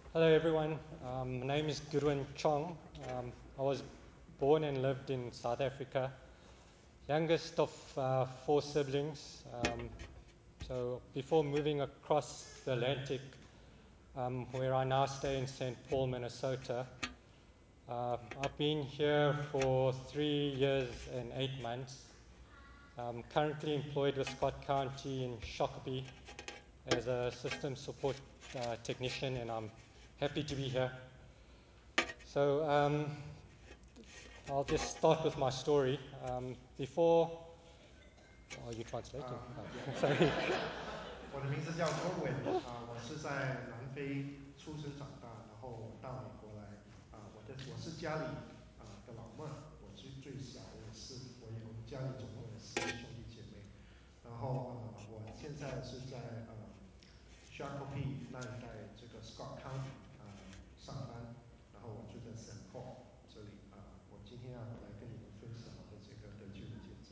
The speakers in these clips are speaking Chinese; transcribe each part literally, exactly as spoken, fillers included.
Hello, everyone. Um, my name is Gurwin Chong. Um, I was born and lived in South Africa, youngest of uh, four siblings. Um, so, before moving across the Atlantic, um, where I now stay in Saint Paul, Minnesota, uh, I've been here for three years and eight months. I'm currently employed with Scott County in Shakopee as a system support uh, technician, and I'm happy to be here. So, um, I'll just start with my story. Um, before, oh, you're translating. Um, yeah. Oh, sorry. 我的名字叫 Goodwin 啊、我是在南非出生长大，然后我到美国来啊、我的我是家里啊、的老二，我最最小，我有四，我也我们家里总共有四个兄弟姐妹，然后啊、我现在是在呃 Shakopee 那一带这个 Scott County 啊、上班，然后我住在 Saint Paul 这里啊、我今天要来跟你们分享我的这个得救的见证。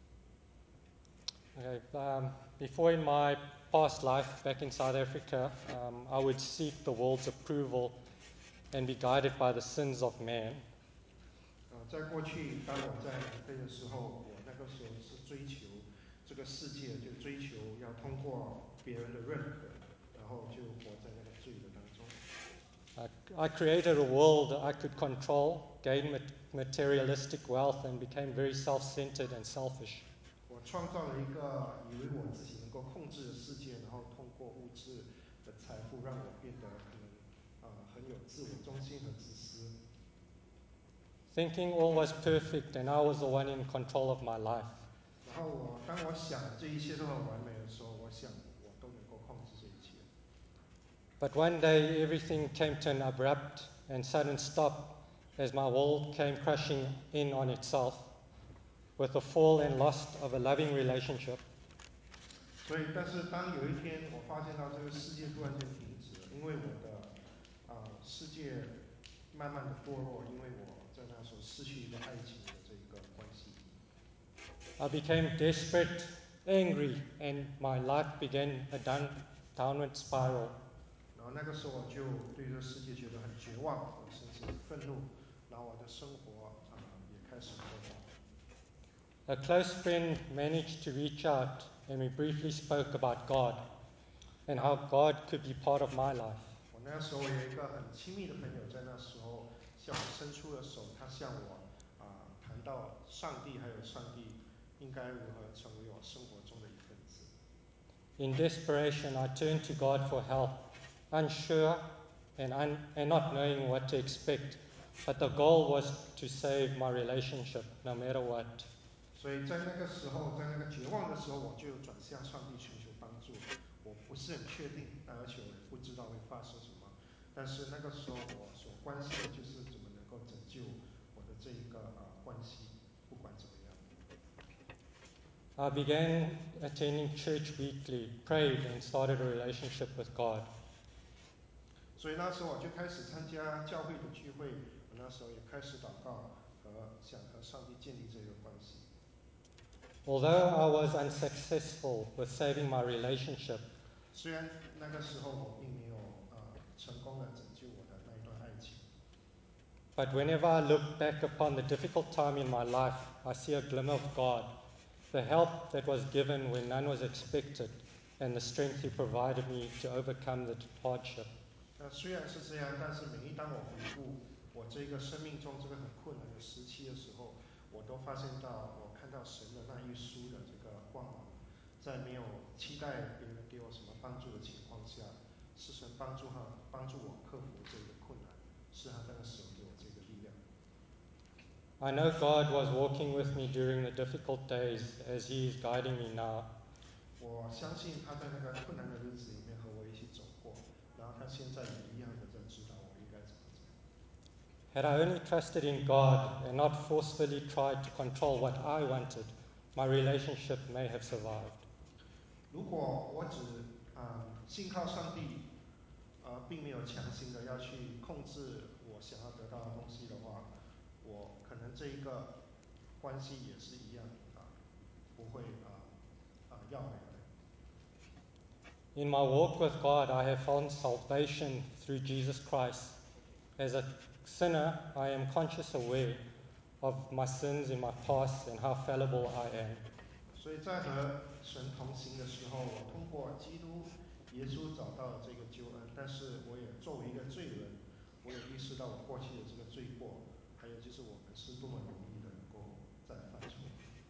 Okay, um, before in my past life back in South Africa, um, I would seek the world's approval and be guided by the sins of man. 呃，在过去，当我在南非的时候，我那个时候是追求这个世界，就追求要通过别人的认可，然后就活在那个罪的当中。 Uh, I created a world that I could control, gain materialistic wealth, and became very self centered and selfish. 我创造了一个以为我自己能够控制的世界，然后通过物质的财富，让我变得可能呃很有自我中心和自私。 Thinking all was perfect and I was the one in control of my life. 然后我当我想这一切都很完美的时候，我想我都能够控制这一切。 But one day everything came to an abrupt and sudden stop as my world came crashing in on itself with the fall and loss of a loving relationship. 所以，但是当有一天我发现到这个世界突然间停止了，因为我的啊、世界慢慢的堕落，因为我在那时候失去一个爱情的这一个关系， I became desperate, angry, and my life began a down, downward spiral. 然后那个时候我就对这个世界觉得很绝望，我甚至愤怒，然后我的生活啊、也开始破坏。 A close friend managed to reach out and we briefly spoke about God and 然 how 后 God could be part of my life. 我那时候有一个很亲密的朋友，在那时候向我伸出了手，他向我啊、谈到上帝，还有上帝应该如何成为我生活中的一份子。 In desperation, I turned to God for help, unsure and, un- and not knowing what to expect. But the goal was to save my relationship no matter what. 所以在那个时候，在那个绝望的时候，我就转向上帝寻求帮助。我不是很确定，而且我也不知道会发生什么。但是那个时候，我所关心的就是怎么能够拯救我的这一个呃关系，不管怎么样。 I began attending church weekly, prayed, and started a relationship with God. 所以那时候我就开始参加教会的聚会，我那时候也开始祷告和想和上帝建立这个关系。 Although I was unsuccessful with saving my relationship, 虽然那个时候我并没有呃成功的拯救我的那一段爱情。 but whenever I look back upon the difficult time in my life, I see a glimmer of God, the help that was given when none was expected, and the strength He provided me to overcome the hardship. 那虽然是这样，但是每一当我回顾我这个生命中这个很困难的时期的时候，我都发现到我看到神的那一束的这个光芒，在没有期待别人给我什么帮助的情况下，是神帮助哈帮助我克服这个困难，是他那个时候给我这个力量。 I know God was walking with me during the difficult days as He is guiding me now. 我相信他在那个困难的日子里面和我一起走过，然后他现在也一样的在指导我应该怎么走。 Had I only trusted in God and not forcefully tried to control what I wanted, my relationship may have survived. 如果我只嗯信靠上帝，而并没有强行的要去控制我想要得到的东西的话，我可能这一个关系也是一样啊、不会啊啊、要回来。 In my walk with God, I have found salvation through Jesus Christ. As a sinner, I am conscious aware of my sins in my past and how fallible I am. 所以在和神同行的时候，我通过基督耶稣找到了这个救恩，但是我也作为一个罪人，我也意识到我过去的这个罪过，还有就是我们是多么容易的能够在犯错。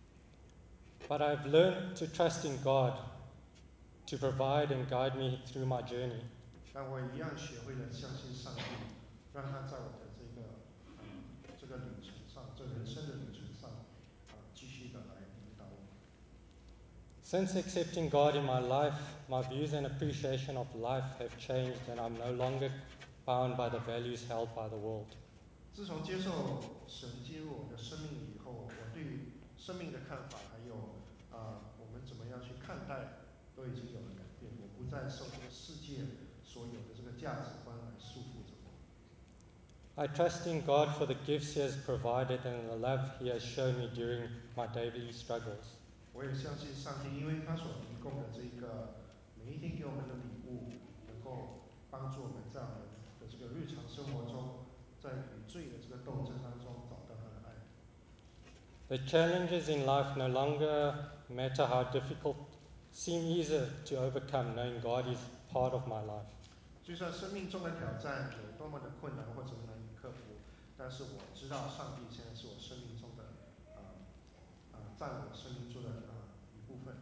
But I've learned to trust in God to provide and guide me through my journey. 但我一样学会了相信上帝，让他在我的这个啊、呃、这个旅程上，这人生的旅程上啊、呃、继续的来引导我。 Since accepting God in my life, my views and appreciation of life have changed, and I'm no longer bound by the values held by the world. 自从接受神进入我的生命里以后，我对生命的看法，还有啊、呃、我们怎么样去看待，都已经有了改变。我不再受这个世界所有的这个价值观来束缚着我。 I trust in God for the gifts He has provided and the love He has shown me during my daily struggles. 我也相信上帝，因为他所提供的这个每一天给我们的礼物，能够帮助我们在我们的这个日常生活中，在与罪的这个斗争当中找到他的爱。 The challenges in life no longer matter how difficult, seem easier to overcome, knowing God is part of my life. 就算生命中的挑战有多么的困难或者难以克服，但是我知道上帝现在是我生命中的啊啊、呃呃、占我生命中的啊、呃、一部分。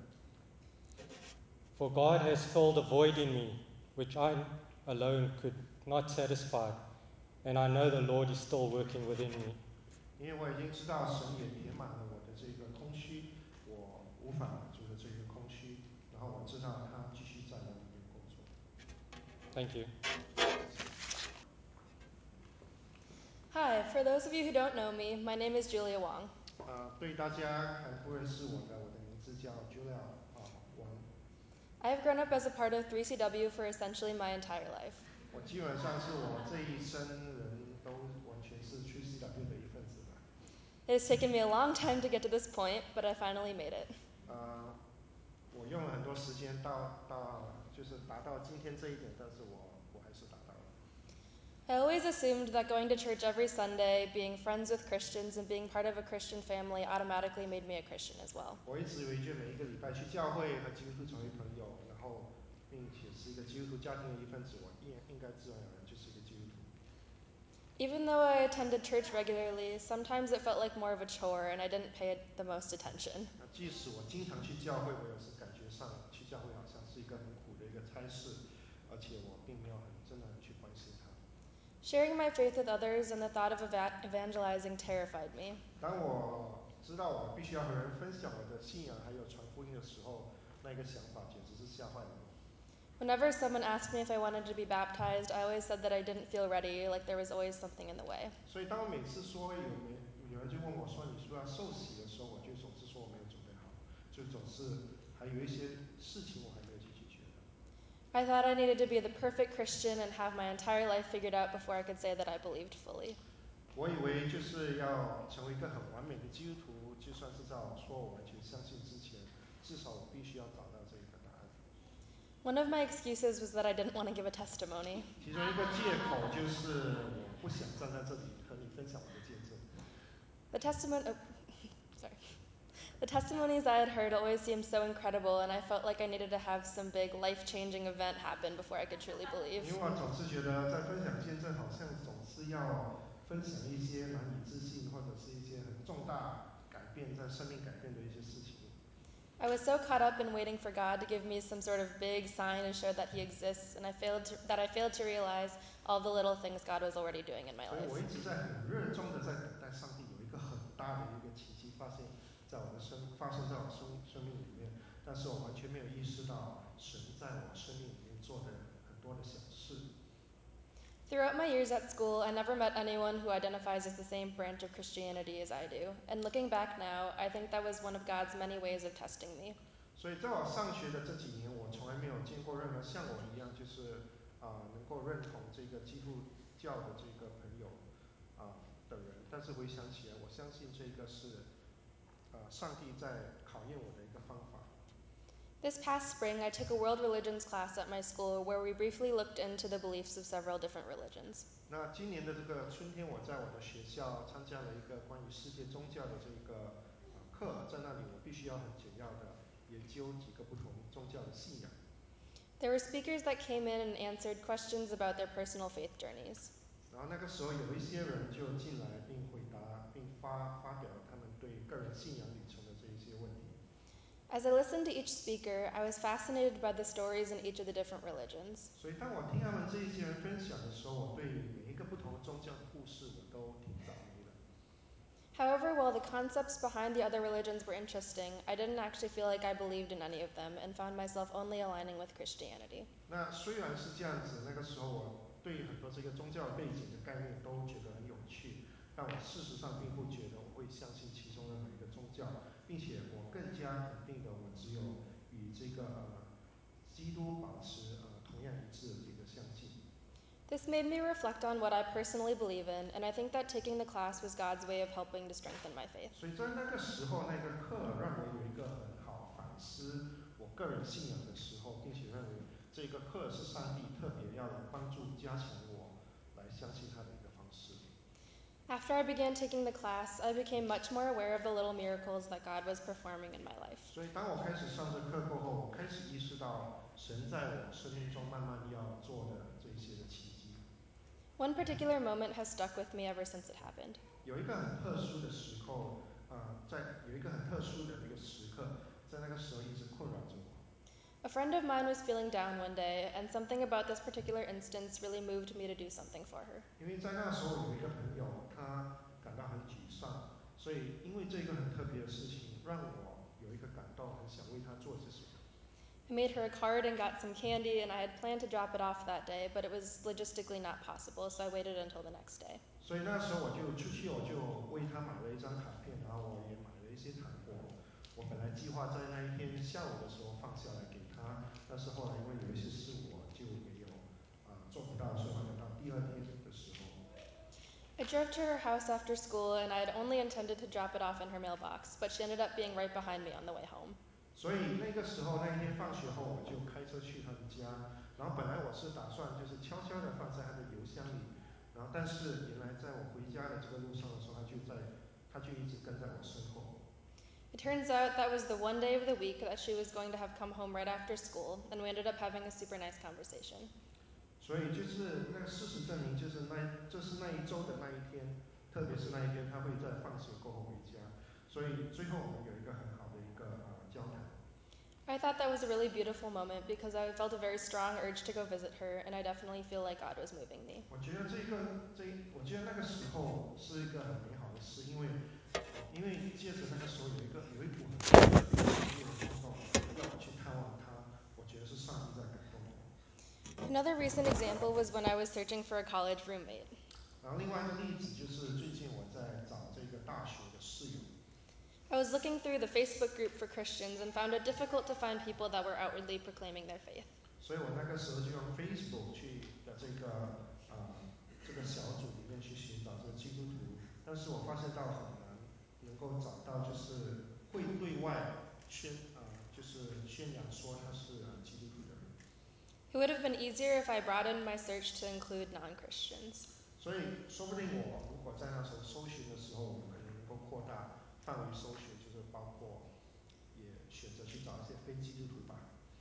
For God has filled a void in me, which I alone could not satisfy, and I know the Lord is still working within me. 因为我已经知道神也填满了我的这个空虚，我无法满足的这个空虚，然后我知道他继续在我里面工作。 Thank you. Hi, for those of you who don't know me, my name is Julia Wong. 呃，对大家还不认识我的，我的名字叫 Julia 啊王。 I have grown up as a part of three C W for essentially my entire life. 我基本上是我这一生人都完全是 three C W 的一份子了。 It has taken me a long time to get to this point, but I finally made it. 呃，我用了很多时间到到就是达到今天这一点，但是我我还是达到了。 I always assumed that going to church every Sunday, being friends with Christians, and being part of a Christian family automatically made me a Christian as well. 我一直以为就每一个礼拜去教会和基督徒成为朋友，然后并且是一个基督徒家庭的一份子，我应应该自然而然就是一个基督徒。 Even though I attended church regularly, sometimes it felt like more of a chore and I didn't pay it the most attention. 那即使我经常去教会，我有时感觉上去教会好像是一个很苦的一个差事，而且我并没有很真的很去关心它。 Sharing my faith with others and the thought of eva- evangelizing terrified me. 当我知道我必须要和人分享我的信仰还有传福音的时候，那个想法简直是吓坏了我。 Whenever someone asked me if I wanted to be baptized, I always said that I didn't feel ready, like there was always something in the way. 所以当我每次说有没有人就问我说你说要受洗的时候，我就总是说我没有准备好，就总是还有一些事情我还没有去解决的。 I thought I needed to be the perfect Christian and have my entire life figured out before I could say that I believed fully. 我以为就是要成为一个很完美的基督徒，就算是在我说我完全相信之前，至少我必须要找到这一个答案。 One of my excuses was that I didn't want to give a testimony. 其中一个借口就是我不想站在这里和你分享我的见证。 The testimony, oh, sorry. The testimonies I had heard always seemed so incredible, and I felt like I needed to have some big life-changing event happen before I could truly believe. 因为我总是觉得在分享见证，好像总是要分享一些难以置信，或者是一些很重大改变在生命改变的一些事情。 I was so caught up in waiting for God to give me some sort of big sign to show that He exists, and I failed to, that I failed to realize all the little things God was already doing in my 所以我 life. 一直在很热衷的在等待上帝有一个很大的一个奇迹发现在我的生发生在我生生命里面，但是我完全没有意识到神在我生命里面做的很多的小事。 Throughout my years at school, I never met anyone who identifies as the same branch of Christianity as I do. And looking back now, I think that was one of God's many ways of testing me. 所以在我上学的这几年，我从来没有见过任何像我一样，就是啊、呃、能够认同这个基督教的这个朋友啊、呃、的人。但是回想起来，我相信这个是啊、呃、上帝在考验我的一个方法。 This past spring, I took a world religions class at my school where we briefly looked into the beliefs of several different religions. 那今年的这个春天，我在我的学校参加了一个关于世界宗教的这个呃课，在那里我必须要很简要的研究几个不同宗教的信仰。 There were speakers that came in and answered questions about their personal faith journeys. 然后那个时候有一些人就进来并回答并发发表了他们对个人信仰旅程的这一些问题。 As I listened to each speaker, I was fascinated by the stories in each of the different religions. 所以当我听他们这一些人分享的时候，我对每一个不同的宗教的故事我都挺着迷的。 However, while the concepts behind the other religions were interesting, I didn't actually feel like I believed in any of them and found myself only aligning with Christianity. 那虽然是这样子，那个时候我对很多这个宗教背景的概念都觉得很有趣，但我事实上并不觉得我会相信其中的哪一个宗教，并且我更加肯定的，我只有与这个呃基督保持呃同样一致的这个相信。 This made me reflect on what I personally believe in, and I think that taking the class was God's way of helping to strengthen my faith. 所以在那个时候，那个课让我有一个很好反思我个人信仰的时候，并且认为这个课是上帝特别要来帮助加强我来相信他的一个方式。 After I began taking the class, I became much more aware of the little miracles that God was performing in my life. 所以当我开始上这课过后，我开始意识到神在我生命中慢慢要做的这些的奇迹。 One particular moment has stuck with me ever since it happened. 有一个很特殊的时候，呃，在有一个很特殊的那个时刻，在那个时候一直困扰着我。 A friend of mine was feeling down one day, and something about this particular instance really moved me to do something for her. 因为在那时候有一个朋友，他感到很沮丧，所以因为这个很特别的事情，让我有一个感动，很想为他做些什么。 I made her a card and got some candy, and I had planned to drop it off that day, but it was logistically not possible, so I waited until the next day. 所以那时候我就出去，我就为他买了一张卡片，然后我也买了一些糖果。我本来计划在那一天下午的时候放下来给他，但是后来因为有一些事我就没有啊、呃、做不到，所以我等到第二天的时候。 I drove to her house after school, and I had only intended to drop it off in her mailbox, but she ended up being right behind me on the way home. 所以那个时候那一天放学后，我就开车去他们家，然后本来我是打算就是悄悄的放在他的邮箱里，然后但是原来在我回家的这个路上的时候，他就在，他就一直跟在我身后。 It turns out that was the one day of the week that she was going to have come home right after school, and we ended up having a super nice conversation. 所以就是那个事实证明，就是那这是那一周的那一天，特别是那一天他会在放学过后回家，所以最后我们有一个很好的一个呃交谈。 I thought that was a really beautiful moment because I felt a very strong urge to go visit her, and I definitely feel like God was moving me. 我觉得这个这我觉得那个时候是一个很美好的事，因为因为接着那个时候有一个有一股很特别强烈的冲动要我去探望他，我觉得是上帝在感动我。 Another recent example was when I was searching for a college roommate. 然后另外一个例子就是最近我在找这个大学的室友。 I was looking through the Facebook group for Christians and found it difficult to find people that were outwardly proclaiming their faith. 所以我那个时候就用 Facebook 去的这个呃这个小组里面去寻找这个基督徒，但是我发现到很难能够找到就是会对外宣呃就是宣扬说他是呃基督徒的人。 It would have been easier if I broadened my search to include non Christians. 所以说不定我如果在那时候搜寻的时候，我可能能够扩大范围搜寻，就是包括也选择去找一些非基督徒吧。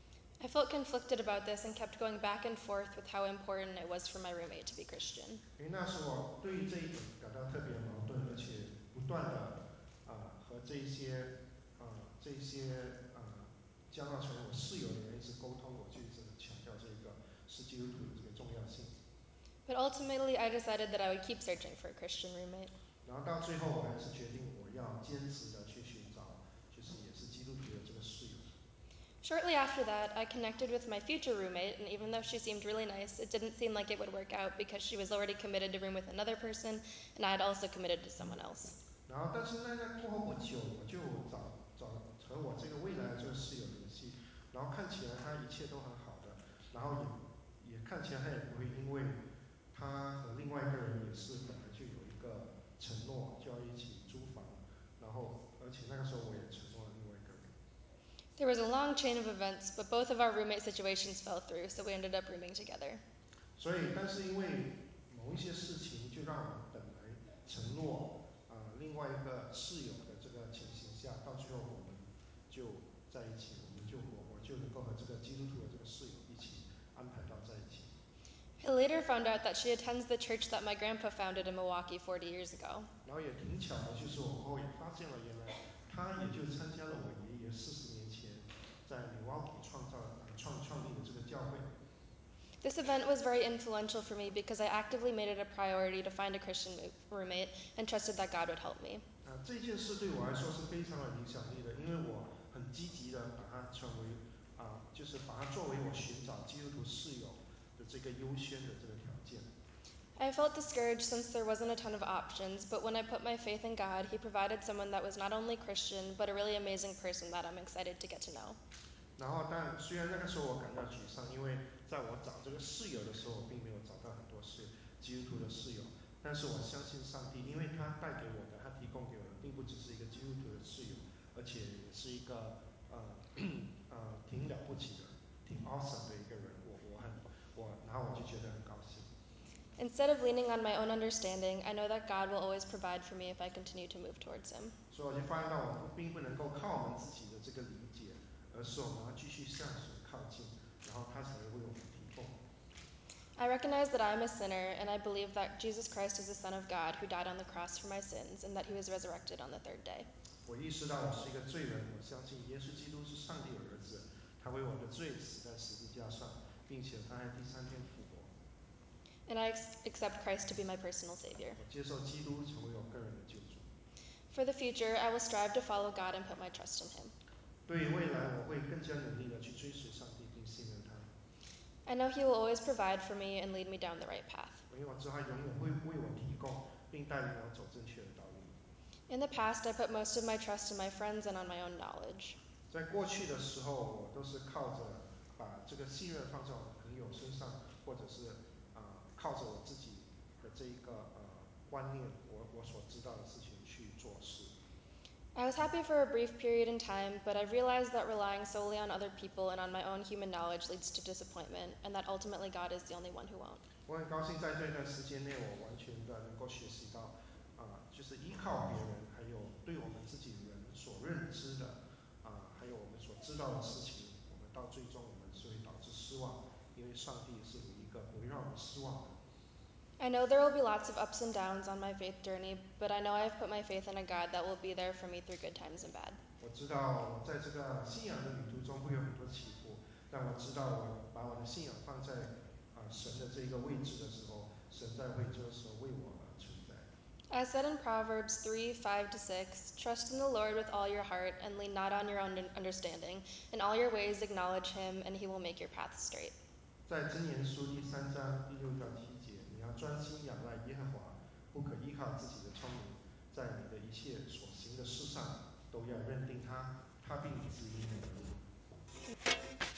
I felt conflicted about this and kept going back and forth with how important it was for my roommate to be Christian. 因为那时候我对于这一点感到特别矛盾，而且不断的啊、呃、和这一些啊、呃、这一些啊、呃、将要成为我室友的人一直沟通，我就一直很强调这个是基督徒的这个重要性。 But ultimately, I decided that I would keep searching for a Christian roommate. 然后到最后，我还是决定我要坚持的去寻找，就是也是基督徒的这个室友。 Shortly after that, I connected with my future roommate, and even though she seemed really nice, it didn't seem like it would work out because she was already committed to room with another person, and I had also committed to someone else. 然后，但是那个过后不久，我就找找和我这个未来的这个室友联系，然后看起来他一切都很好的，然后也也看起来他也不会因为他和另外一个人也是本来就有一个承诺，就要一起租房，然后而且那个时候我也承诺了另外一个人。 There was a long chain of events, but both of our roommate situations fell through, so we ended up rooming together. 所以，但是因为某一些事情，就让我们本来承诺啊、呃、另外一个室友的这个情形下，到最后我们就在一起，我们就我我就能够和这个基督徒的这个室友一起安排到在一起。 I later found out that she attends the church that my grandpa founded in Milwaukee forty years ago. 然后也挺巧的，就是我后也发现了，原来他也就参加了我爷爷四十年前在 Milwaukee 创造呃创创立的这个教会。 This event was very influential for me because I actively made it a priority to find a Christian roommate and trusted that God would help me. 啊、呃，这件事对我来说是非常有影响力的，因为我很积极的把它成为啊、呃，就是把它作为我寻找基督徒室友的这个优先的这个条件。 I felt discouraged since there wasn't a ton of options, but when I put my faith in God, He provided someone that was not only Christian, but a really amazing person that I'm excited to get to know. 然后，但虽然那个时候我感到沮丧，因为在我找这个室友的时候，我并没有找到很多是基督徒的室友。但是我相信上帝，因为他带给我的，他提供给我的，并不只是一个基督徒的室友，而且也是一个呃呃挺了不起的、挺 awesome 的一个人。我我很我，然后我就觉得很高兴。 Instead of leaning on my own understanding, I know that God will always provide for me if I continue to move towards Him. 所以我就发现到，我们并不能够靠我们自己的这个理解，而是我们要继续向神靠近，然后他才会为我们提供。 I recognize that I am a sinner, and I believe that Jesus Christ is the Son of God who died on the cross for my sins and that He was resurrected on the third day. 我意识到我是一个罪人，我相信耶稣基督是上帝的儿子，他为我的罪死在十字架上，并且他在第三天复活。 And I ex- accept Christ to be my personal Savior. 我接受基督成为我个人的救主。 For the future, I will strive to follow God and put my trust in Him. 对于未来，我会更加努力的去追随上帝，并信任他。 I know He will always provide for me and lead me down the right path. 因为我知道他永远会为我提供，并带领我走正确的道路。 In the past, I put most of my trust in my friends and on my own knowledge. 在过去的时候，我都是靠着把这个信任放在我的朋友身上，或者是啊、呃、靠着我自己的这一个呃观念，我我所知道的事情去做事。 I was happy for a brief period in time, but I realized that relying solely on other people and on my own human knowledge leads to disappointment, and that ultimately God is the only one who won't. 我很高兴在这段时间内，我完全的能够学习到，啊、呃，就是依靠别人，还有对我们自己人所认知的，啊、呃，还有我们所知道的事情，我们到最终我们是会导致失望，因为上帝是唯一一个不会让我们失望的。 I know there will be lots of ups and downs on my faith journey, but I know I have put my faith in a God that will be there for me through good times and bad. 我知道我在这个信仰的旅途中会有很多起伏，但我知道我把我的信仰放在啊、呃、神的这个位置的时候，神在会这个时候为我而存在。 As said in Proverbs three, five to six, trust in the Lord with all your heart and lean not on your own understanding. In all your ways acknowledge Him and He will make your path straight. 在箴言书第三章第六到七节，你要专心仰赖耶和华，不可依靠自己的聪明，在你的一切所行的事上都要认定他，他必指引你的路。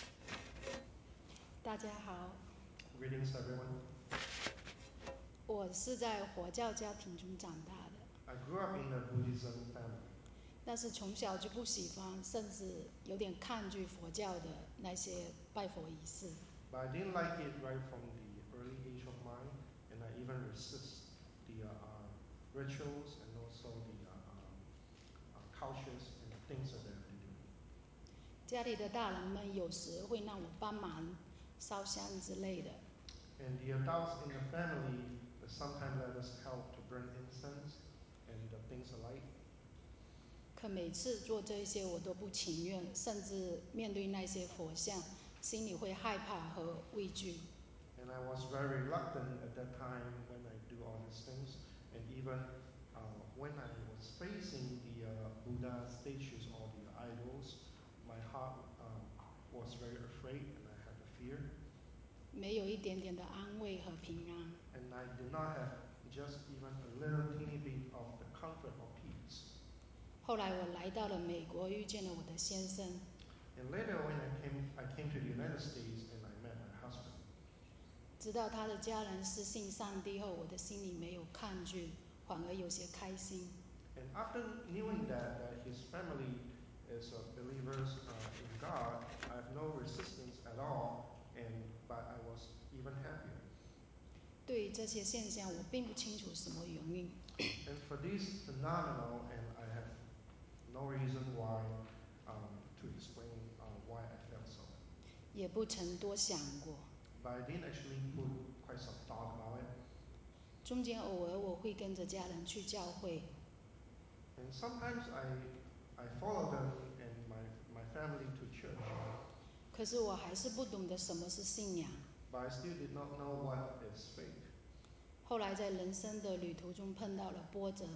大家好， Greetings everyone. 我是在佛教家庭中长大的， I grew up in a Buddhism family. 但是从小就不喜欢，甚至有点抗拒佛教的那些拜佛仪式。 But I didn't like it right from the early age of mine, and I even resist the uh, rituals and also the uh, um, uh, cultures and the things that they have been doing. 家里的大人们有时会让我帮忙烧香之类的， And the adults in the family sometimes let us help to burn incense and the things alike. 可每次做这些我都不情愿，甚至面对那些佛像，心里会害怕和畏惧。 And I was very reluctant at that time when I do all these things. And even uh, when I was facing the uh, Buddha statues or the idols, my heart um, was very afraid and I had a fear. 没有一点点的安慰和平安。 And I did not have just even a little teeny bit of the comfort or peace. 后来我来到了美国，遇见了我的先生。 And later when I came, I came to the United States and I met my husband. 知道他的家人是信上帝后，我的心里没有抗拒，反而有些开心。 And after knowing that, that his family as a believers uh, in God, I have no resistance at all, and but I was even happier. 对于这些现象，我并不清楚什么原因， And for this phenomenon, and I have no reason why um, to explain uh, why I felt so. 也不曾多想过。 But I didn't actually put quite some thought about it. 中间偶尔我会跟着家人去教会， And sometimes I, I follow them and my, my family to church, 可是我还是不懂得什么是信仰。 but I still did not know what is faith. 后来在人生的旅途中碰到了波折，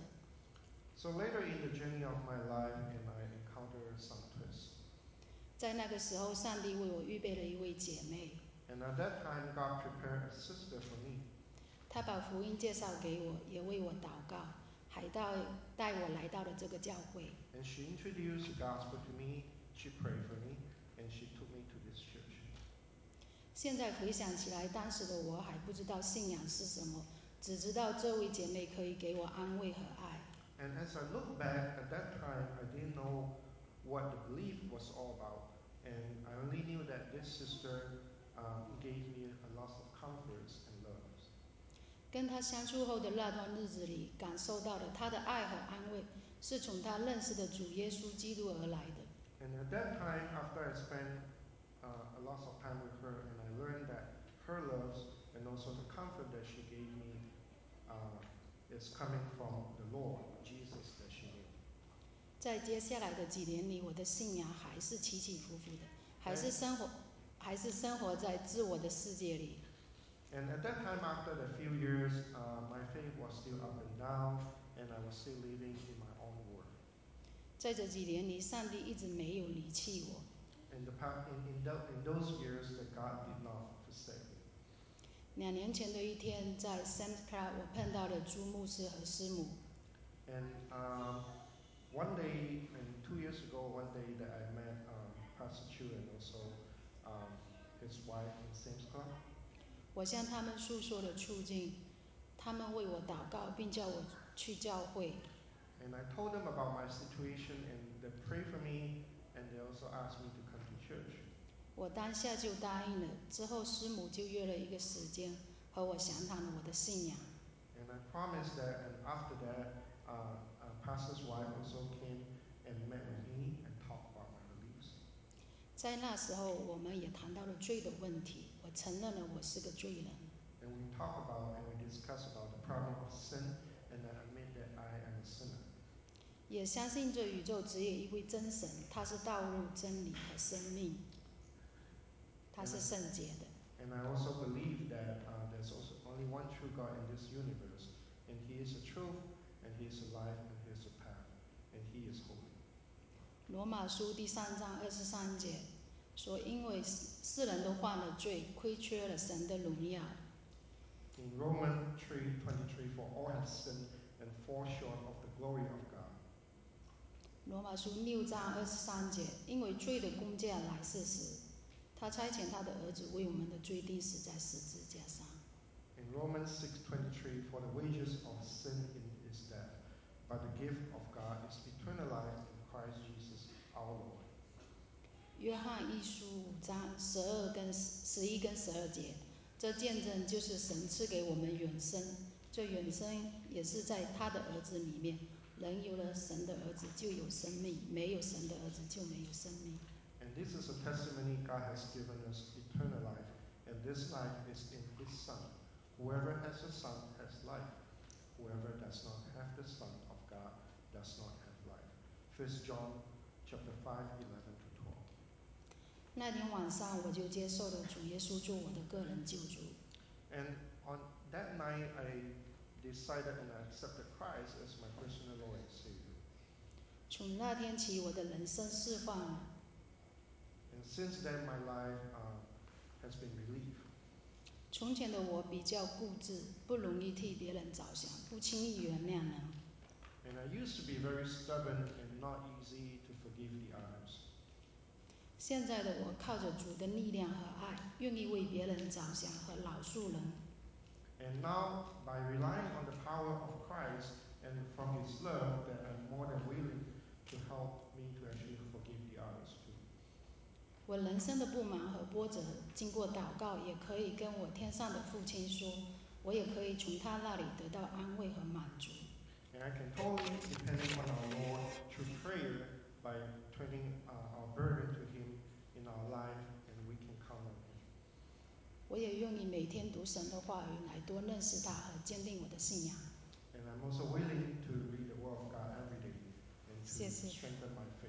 So later in the journey of my life, and I encountered some twists. 在那个时候，上帝为我预备了一位姐妹， And at that time, God prepared a sister for me. 她把福音介绍给我，也为我祷告，还带带我来到了这个教会。 And she introduced the gospel to me, she prayed for me, and she took me to this church. 现在回想起来，当时的我还不知道信仰是什么，只知道这位姐妹可以给我安慰和爱。 And as I look back at that time, I didn't know what the belief was all about. And I only knew that this sister um, gave me a lot of comforts and love. 跟她相处后的那段日子里，感受到了她的爱和安慰，是从她认识的主耶稣基督而来的。 And at that time, after I spent uh, a lot of time with her, and I learned that her love and also the comfort that she gave me uh, is coming from the Lord, Jesus, that she knew. 在接下来的几年里，我的信仰还是起起伏伏的，还是生活，还是生活在自我的世界里。 And at that time, after a few years, uh, my faith was still up and down, and I was still living in my own world. 在这几年里，上帝一直没有离弃我。 In, the, in, in, the, in those years, that God did not forsake me. 两年前的一天，在 Saint Cloud， 我碰到了朱牧师和师母。 And um, one day, and two years ago, one day that I met um, Pastor Chu and also um, his wife in Sam's Club. 我向他们诉说了处境，他们为我祷告，并叫我去教会。 And I told them about my situation, and they prayed for me, and they also asked me to come to church. 我当下就答应了。之后，师母就约了一个时间和我详谈了我的信仰。 And I promised that, and after that, uh, uh, Pastor's wife also came and met with me and talked about my beliefs. 在那时候，我们也谈到了罪的问题。我承认了我是个罪人。 And we talk about and we discuss about the problem of sin, and I admit that I am a sinner. 也相信这宇宙只有一位真神，他是道路、真理和生命，他是圣洁的。 And I also believe that uh, there's also only one true God in this universe, and He is the truth, and He is the life, and He is the path, and He is holy. 罗马书第三章二十三节说：“因为世人都犯了罪，亏缺了神的荣耀。” In Romans three twenty-three, for all have sinned and fall short of the glory of God. 罗马书六章二十三节，因为罪的工价乃是死，他差遣他的儿子为我们的罪钉死在十字架上。 In Romans six twenty-three, for the wages of sin is death, but the gift of God is eternal life in Christ Jesus our Lord. 约翰一书五章十二跟十一跟十二节，这见证就是神赐给我们永生，这永生也是在他的儿子里面。人有了神的儿子就有生命，没有神的儿子就没有生命。 And this is a testimony God has given us eternal life, and this life is in His Son. Whoever has the Son has life. Whoever does not have the Son of God does not have life. First John chapter five, eleven to twelve. 那天晚上我就接受了主耶稣做我的个人救主。 And on that night, I decided and I accepted Christ as my personal Lord and Savior. 从那天起，我的人生释放了。 And since then, my life uh, has been relieved. 从前的我比较固执，不容易替别人着想，不轻易原谅人。 And I used to be very stubborn and not easy to forgive the others. 现在的我靠着主的力量和爱，愿意为别人着想和饶恕人。 And now, by relying on the power of Christ and from His love, that I'm more than willing to help me to actually forgive 我人生的不满和波折，经过祷告，也可以跟我天上的父亲说，我也可以从他那里得到安慰和满足。 And I can totally depending on our Lord through prayer by turning uh, our burden to Him in our life, and we can count on Him. 我也愿意每天读神的话语，来多认识他和坚定我的信仰。 And I'm also willing to read the Word of God every day and to 谢谢。 strengthen my faith.